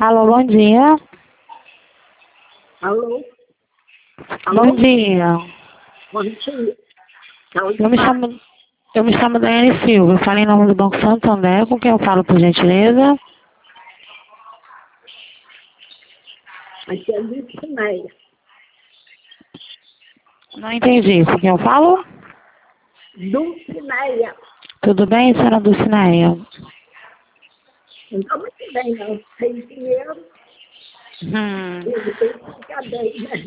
Alô, bom dia. Alô? Bom dia. Bom dia. Eu me chamo Daiane Silva. Eu falo em nome do Banco Santander. Com quem eu falo, por gentileza? Aqui é Lucinéia. Não entendi. Com quem eu falo? Lucinéia. Tudo bem, senhora Dulcineia? Não está muito bem, não. Sem dinheiro, ele tem que ficar bem, né?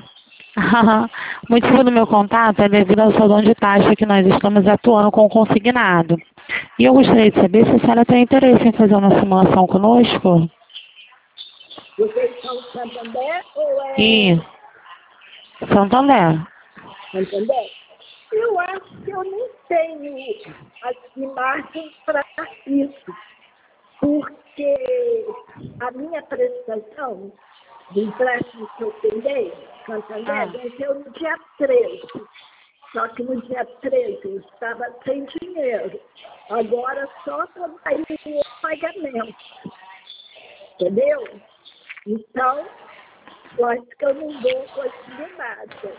O motivo do meu contato é devido ao salão de taxa que nós estamos atuando com o consignado. E eu gostaria de saber se a senhora tem interesse em fazer uma simulação conosco? Vocês são Santander ou é E Santander. Santander? Eu acho que eu não tenho as imagens para isso, porque a minha prestação do empréstimo que eu peguei, Santander, venceu no dia 13. Só que no dia 13 eu estava sem dinheiro. Agora só trabalho o pagamento. Entendeu? Então, eu acho que eu não vou conseguir nada.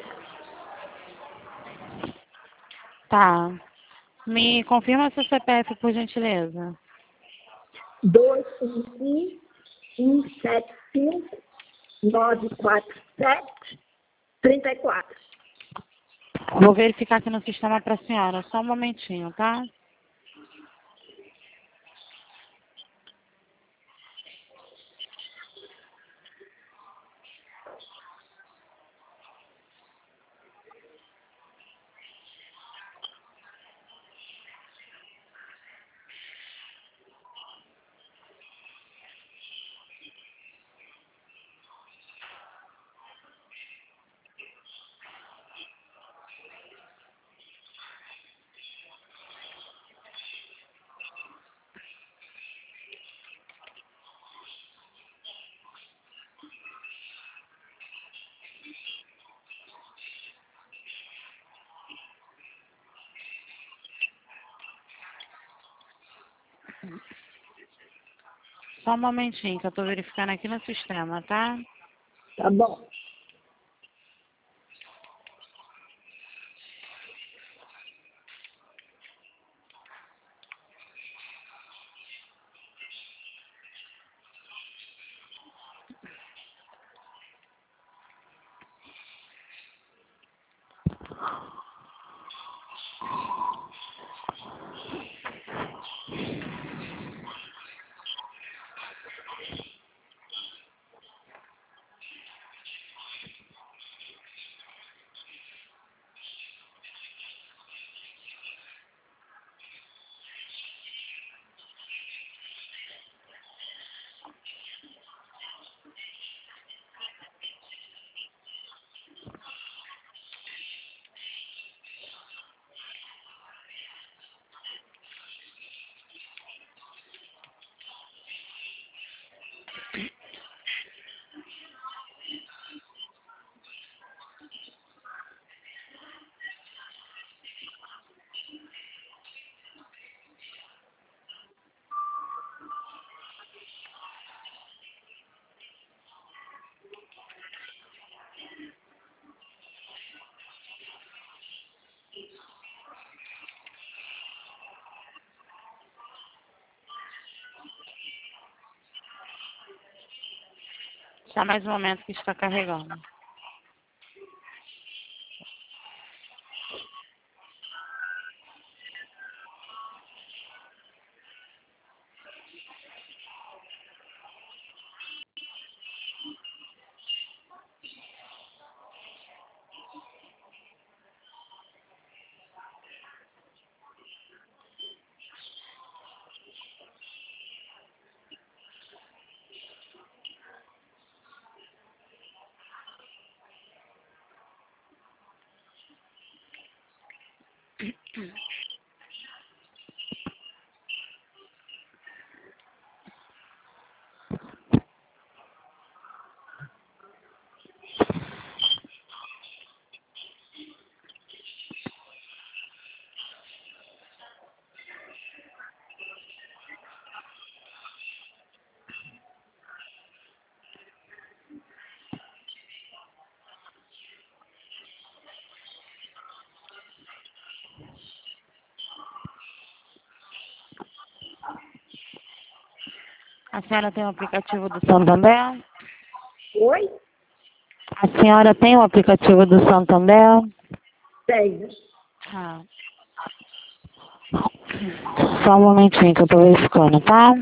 Tá. Me confirma seu CPF, por gentileza. 211-175-947-34. Vou verificar aqui no sistema para a senhora. Só um momentinho, tá? Só um momentinho que eu estou verificando aqui no sistema, tá? Tá bom. Só mais um momento que está carregando. A senhora tem o aplicativo do Santander? Oi? A senhora tem o aplicativo do Santander? Tenho. Ah. Só um momentinho que eu tô verificando, tá?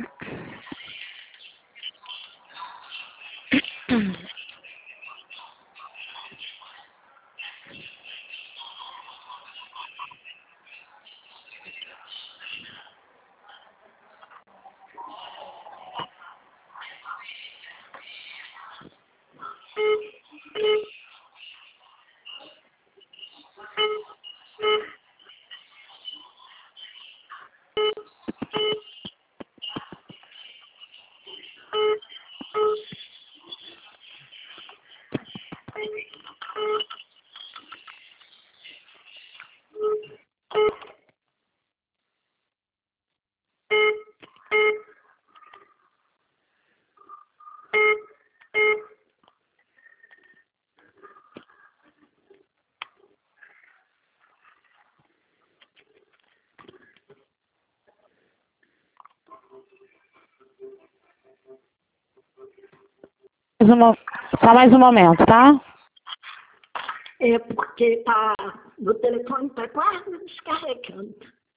Só mais um momento, tá? É porque o telefone está quase descarregando.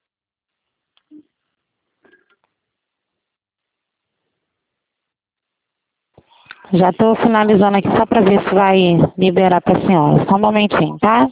Já tô finalizando aqui só pra ver se vai liberar pra senhora. Só um momentinho, tá?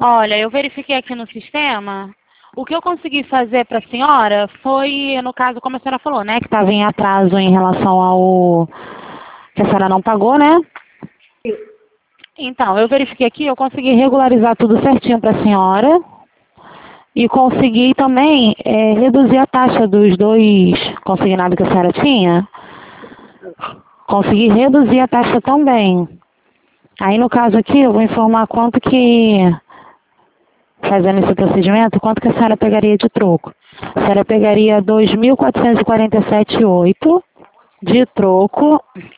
Olha, eu verifiquei aqui no sistema. O que eu consegui fazer para a senhora foi, no caso, como a senhora falou, né? Que estava em atraso em relação ao que a senhora não pagou, né? Então, eu verifiquei aqui, eu consegui regularizar tudo certinho para a senhora. E consegui também reduzir a taxa dos dois consignados que a senhora tinha. Consegui reduzir a taxa também. Aí, no caso aqui, eu vou informar quanto que, fazendo esse procedimento, quanto que a senhora pegaria de troco. A senhora pegaria 2.447,8 de troco.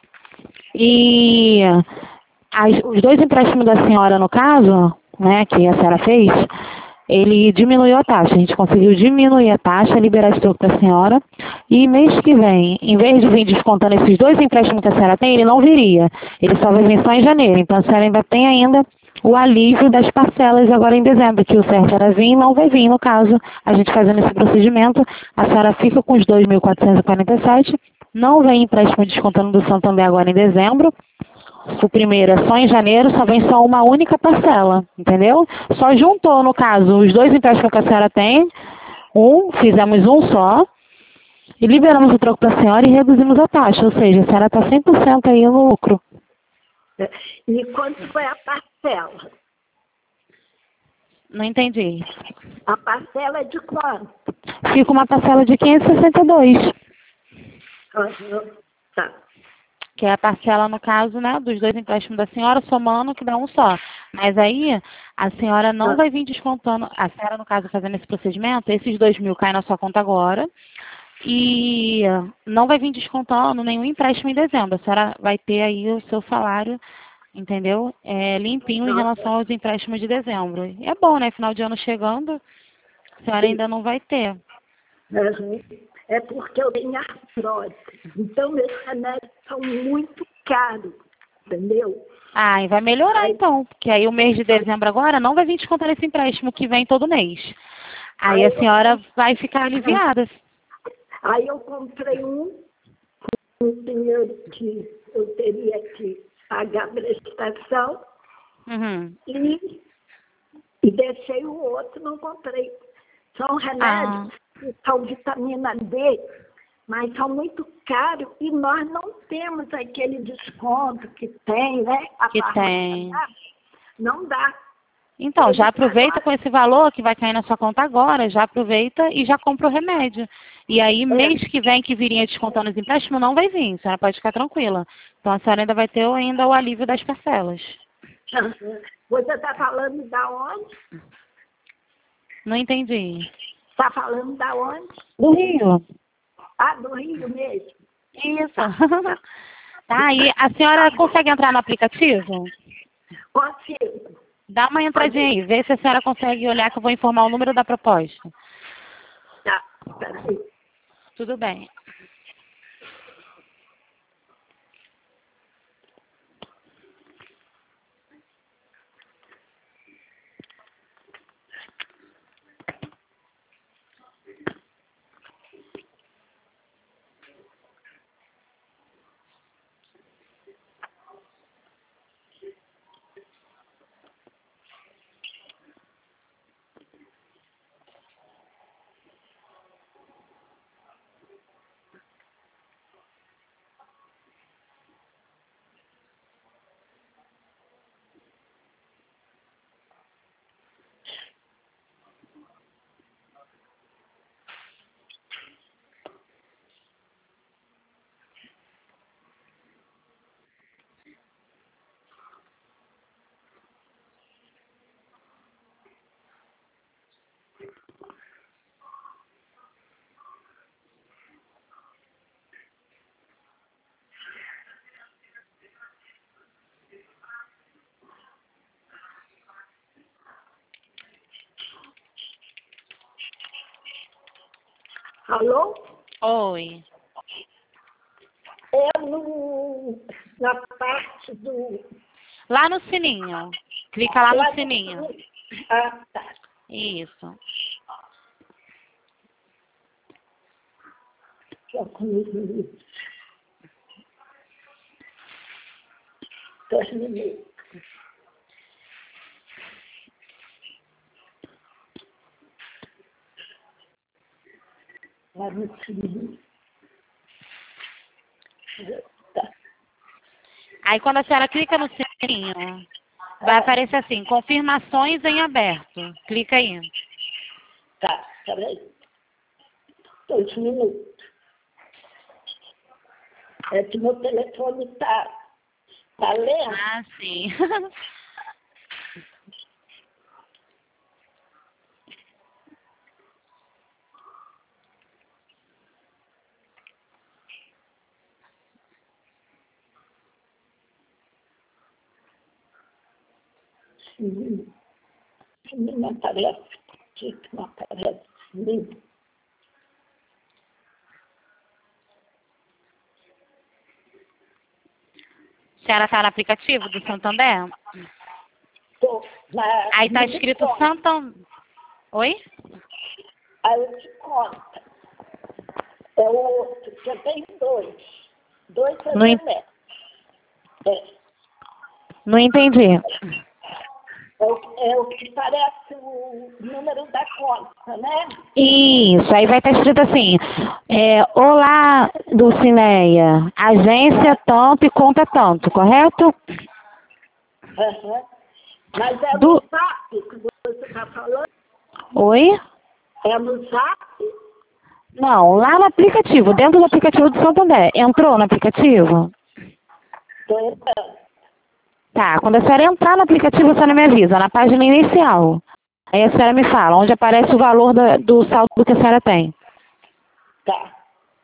E os dois empréstimos da senhora, no caso, né, que a senhora fez, ele diminuiu a taxa. A gente conseguiu diminuir a taxa, liberar esse troco para a senhora. E mês que vem, em vez de vir descontando esses dois empréstimos que a senhora tem, ele não viria. Ele só vai vir só em janeiro. Então a senhora ainda tem ainda o alívio das parcelas agora em dezembro, que o certo era vir e não vai vir. No caso, a gente fazendo esse procedimento, a senhora fica com os 2.447, não vem empréstimo descontando do Santander agora em dezembro. O primeiro é só em janeiro, só vem só uma única parcela, entendeu? Só juntou, no caso, os dois empréstimos que a senhora tem, fizemos um só, e liberamos o troco para a senhora e reduzimos a taxa, ou seja, a senhora está 100% aí no lucro. E quanto foi a parcela? Não entendi. A parcela é de quanto? Fica uma parcela de 562. Tá. Que é a parcela, no caso, né, dos dois empréstimos da senhora, somando, que dá um só. Mas aí, a senhora não vai vir descontando, a senhora, no caso, fazendo esse procedimento, esses 2.000 caem na sua conta agora, e não vai vir descontando nenhum empréstimo em dezembro. A senhora vai ter aí o seu salário, entendeu? Limpinho em relação aos empréstimos de dezembro. E é bom, né? Final de ano chegando, a senhora ainda não vai ter. É porque eu tenho artrose. Então, meus remédios são muito caros, entendeu? Ah, e vai melhorar então, porque aí o mês de dezembro agora não vai vir descontar esse empréstimo que vem todo mês. Aí a senhora vai ficar aliviada. Aí eu comprei um dinheiro que eu teria que pagar a prestação e deixei o outro, não comprei. São remédios que são vitamina D, mas são muito caros e nós não temos aquele desconto que tem, né? Que tem. Não dá. Então, já aproveita com esse valor que vai cair na sua conta agora, já aproveita e já compra o remédio. E aí, mês que vem que viria descontando os empréstimos, não vai vir, a senhora pode ficar tranquila. Então, a senhora ainda vai ter ainda o alívio das parcelas. Você está falando da onde? Não entendi. Está falando da onde? Do Rio. Ah, do Rio mesmo? Isso. Tá, e a senhora consegue entrar no aplicativo? Consigo. Dá uma entradinha aí, vê se a senhora consegue olhar que eu vou informar o número da proposta. Tá, peraí. Tudo bem. Alô? Oi. É na parte do... Lá no sininho. Clica lá no sininho. Ah, tá. Isso. Só comigo. 2 minutos. lá no sininho. Tá. Aí quando a senhora clica no sininho, vai aparecer assim, confirmações em aberto. Clica aí. Tá, peraí. 2 minutos. É que meu telefone tá lento. Ah, sim. Sim. Não aparece. Por que não aparece? Sim. A senhora está no aplicativo do Santander? Tô Aí está no escrito conta. Santander. Oi? Aí eu te conto. É o outro, que eu tenho dois. Dois Não, Santander. não entendi. É o que parece o número da conta, né? Isso, aí vai estar escrito assim, olá, Dulcineia, agência tanto e conta tanto, correto? Uhum. Mas é no Do... Zap que você está falando? Oi? É no Zap? Não, lá no aplicativo, dentro do aplicativo do Santander. Entrou no aplicativo? Estou entrando. Tá, quando a senhora entrar no aplicativo, a senhora me avisa, na página inicial. Aí a senhora me fala, onde aparece o valor do saldo que a senhora tem. Tá.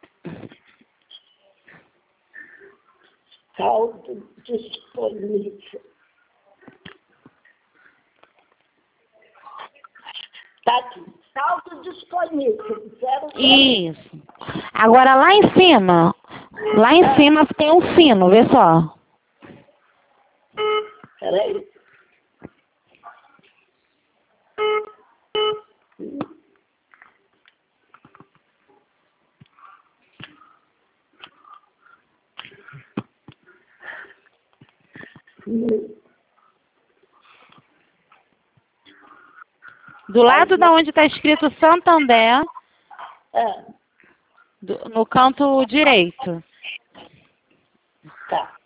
Saldo disponível. Tá aqui. Saldo disponível. 0. Isso. Agora lá em cima tem um sino, vê só. Peraí. Do lado da onde está escrito Santander, Ah, no canto direito. tá.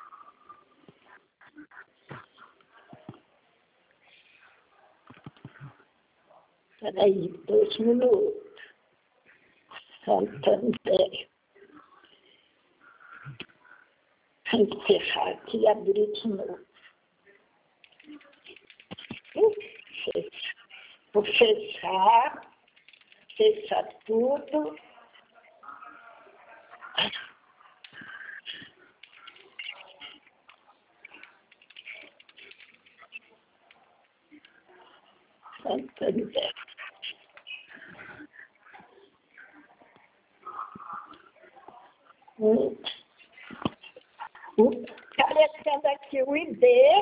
Peraí, 2 minutos. Santander. Encerrar aqui e abrir de novo. Fechar. Vou fechar tudo. Santander. Aparecendo aqui o ID.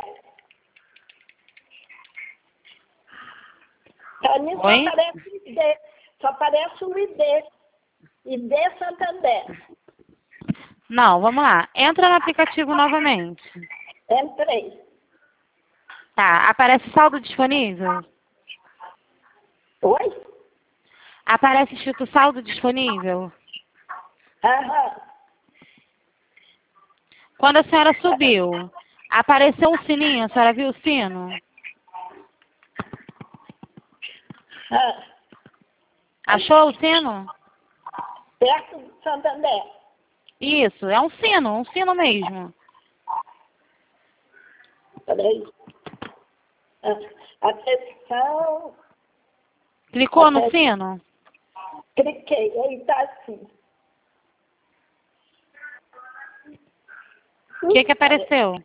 Para mim só Oi? aparece o ID. Só aparece o ID. ID Santander. Não, vamos lá. Entra no aplicativo novamente. Entrei. Tá, aparece saldo disponível? Oi? Aparece escrito saldo disponível? Aham. Quando a senhora subiu, apareceu um sininho, a senhora viu o sino? Ah, Achou o sino? perto do Santander. Isso, é um sino mesmo. Peraí. Atenção. Clicou no sino? Cliquei. Aí tá assim. O que apareceu?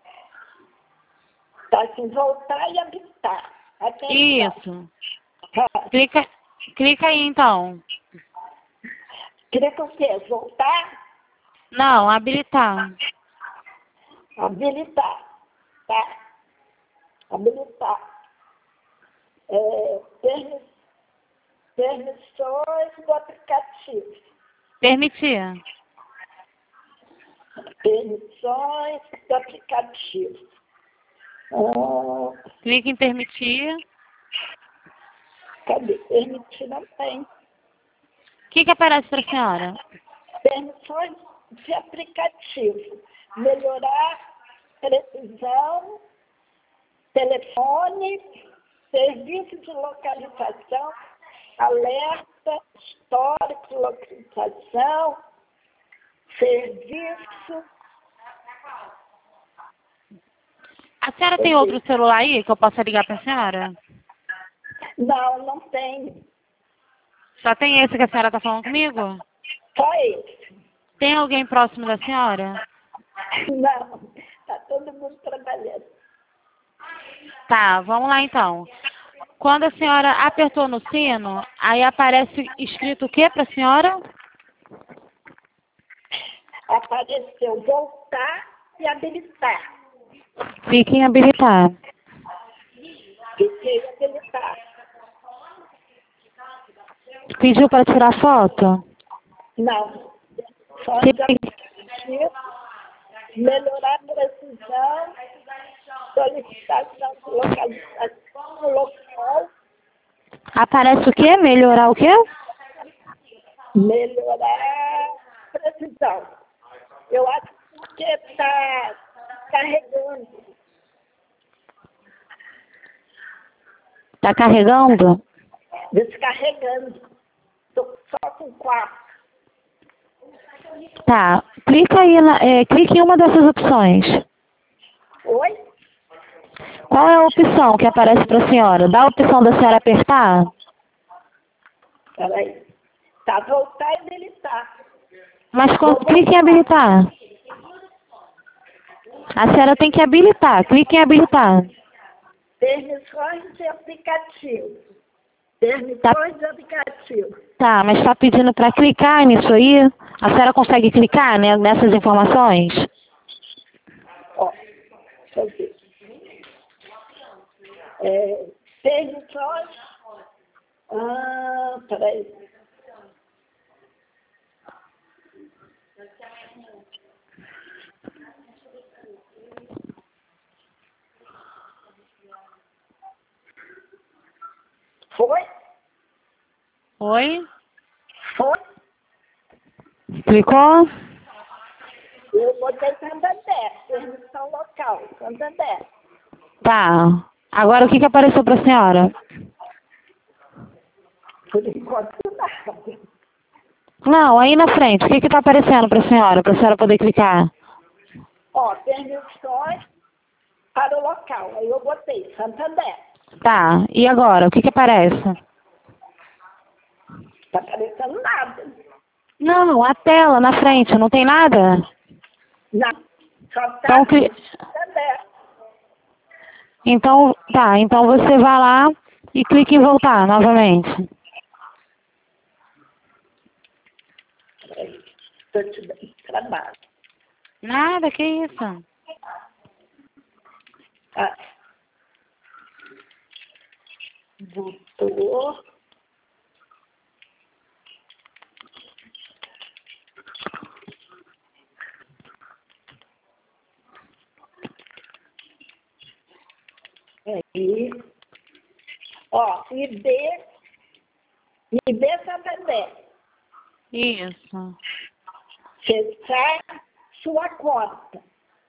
Tá assim, voltar e habilitar. Atenção. Isso. Ah, Clica aí então. clica o quê? Voltar? Não, habilitar. Habilitar. Tá? Habilitar. Permissões do aplicativo. Permitir. Permissões do aplicativo. Clica em permitir. Cadê? Permitir não tem. que aparece para a senhora? Permissões de aplicativo. Melhorar precisão, telefone, serviço de localização, alerta, histórico de localização, serviço. A senhora tem outro celular aí que eu possa ligar para a senhora? Não, não tem. Só tem esse que a senhora está falando comigo? Só esse. Tem alguém próximo da senhora? Não, está todo mundo trabalhando. Tá, vamos lá então. Quando a senhora apertou no sino, aí aparece escrito o que para a senhora? Apareceu voltar e habilitar. Clique em habilitar. Fiquei habilitar. Pediu para tirar foto? Não. Só Que- de aplicativo, melhorar a precisão, solicitação de localização local, Aparece o quê? Melhorar o quê? melhorar a precisão. Eu acho que está carregando. Tá carregando? Descarregando. Estou só com 4. Tá. Clica aí clique em uma dessas opções. Oi? Qual é a opção que aparece para a senhora? Dá a opção da senhora apertar? Peraí. Tá, voltar e habilitar. Mas clique em habilitar. A senhora tem que habilitar. Clique em habilitar. Permissões de aplicativo. Permissões de aplicativo. Tá, mas está pedindo para clicar nisso aí? A senhora consegue clicar, né, nessas informações? Ó, deixa eu ver. Permissões. Peraí. Foi? Oi? Foi? Clicou? Eu botei Santander. Permissão local. Santander. Tá. Agora o que apareceu para a senhora? Por enquanto, nada. Não, aí na frente. O que está aparecendo para a senhora poder clicar? Ó, permissões para o local. Aí eu botei Santander. Tá. E agora? O que aparece? Tá aparecendo nada. Não, a tela na frente. Não tem nada? Não. Só tá Então, Santander. então, tá. Então você vai lá e clique em voltar novamente. Estou te dando trabalho. Nada, que isso? Ah. Voltou. Aí. Ó, IB Santander. Isso. Fechar sua conta.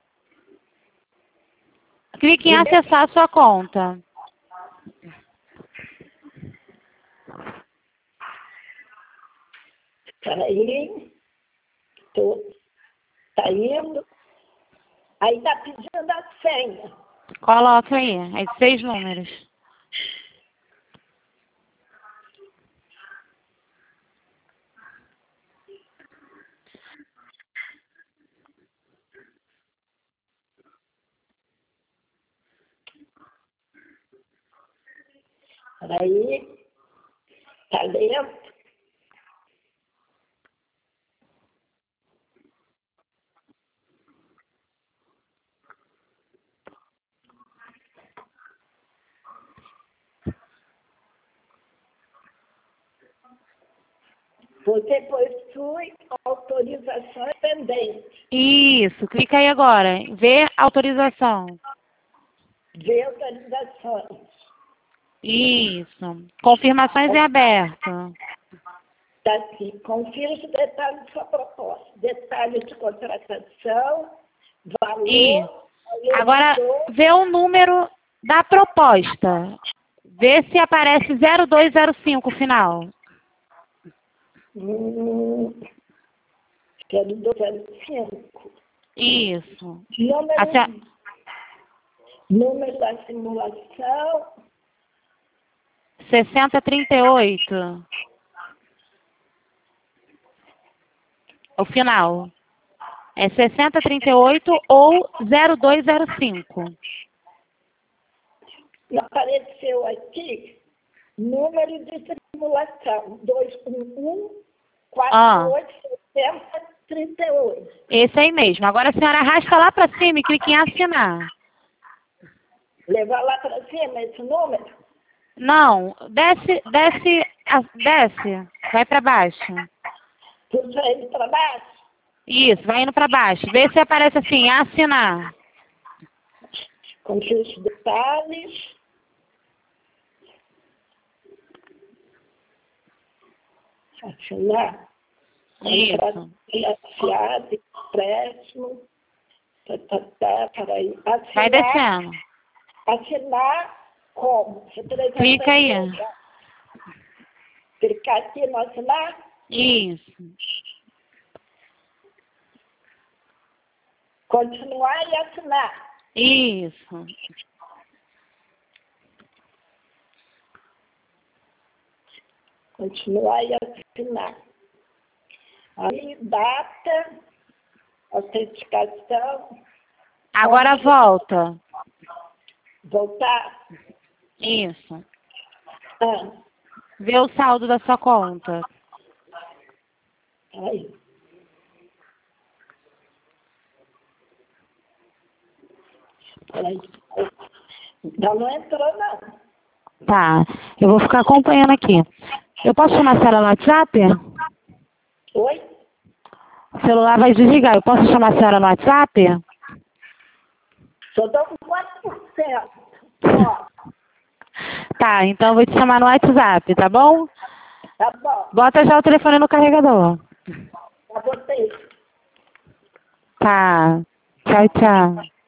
Clique em acessar a sua conta. Peraí. Tá indo. Aí tá pedindo a senha. Coloca aí. É 6 números. Peraí. Tá lento. Você possui autorização pendente. Isso. Clica aí agora. Ver autorização. Ver autorizações. Isso. Confirmações em aberto. Está aqui. Confira os detalhes da sua proposta. Detalhes de contratação, valor. E agora, vê o número da proposta. Vê se aparece 0205 final. 0205. Isso. Número da simulação. 6038. O final. É 6038 ou 0205. Apareceu aqui número de simulação 211-48-70-38. Esse aí mesmo. Agora a senhora arrasta lá para cima e clica em assinar. Levar lá para cima esse número? Não, desce. Vai para baixo. Puxa ele para baixo? Isso, vai indo para baixo. Vê se aparece assim, assinar. Confira os detalhes. Assinar. Isso. Afiado, empréstimo. Peraí. Assinar. Vai descendo. Assinar como? Clica aí. Clicar aqui no assinar? Isso. Continuar e assinar. Isso. Continuar e assinar. Aí, data, autenticação. Agora volta. Voltar. Isso. Ah, Vê o saldo da sua conta. aí. Peraí. Ainda não entrou, não. Tá. Eu vou ficar acompanhando aqui. Eu posso chamar a senhora no WhatsApp? Oi? O celular vai desligar. Eu posso chamar a senhora no WhatsApp? Só dou com 4%. Ó, Tá, então eu vou te chamar no WhatsApp, tá bom? tá bom. Bota já o telefone no carregador. Já botei. Tá. Tchau, tchau.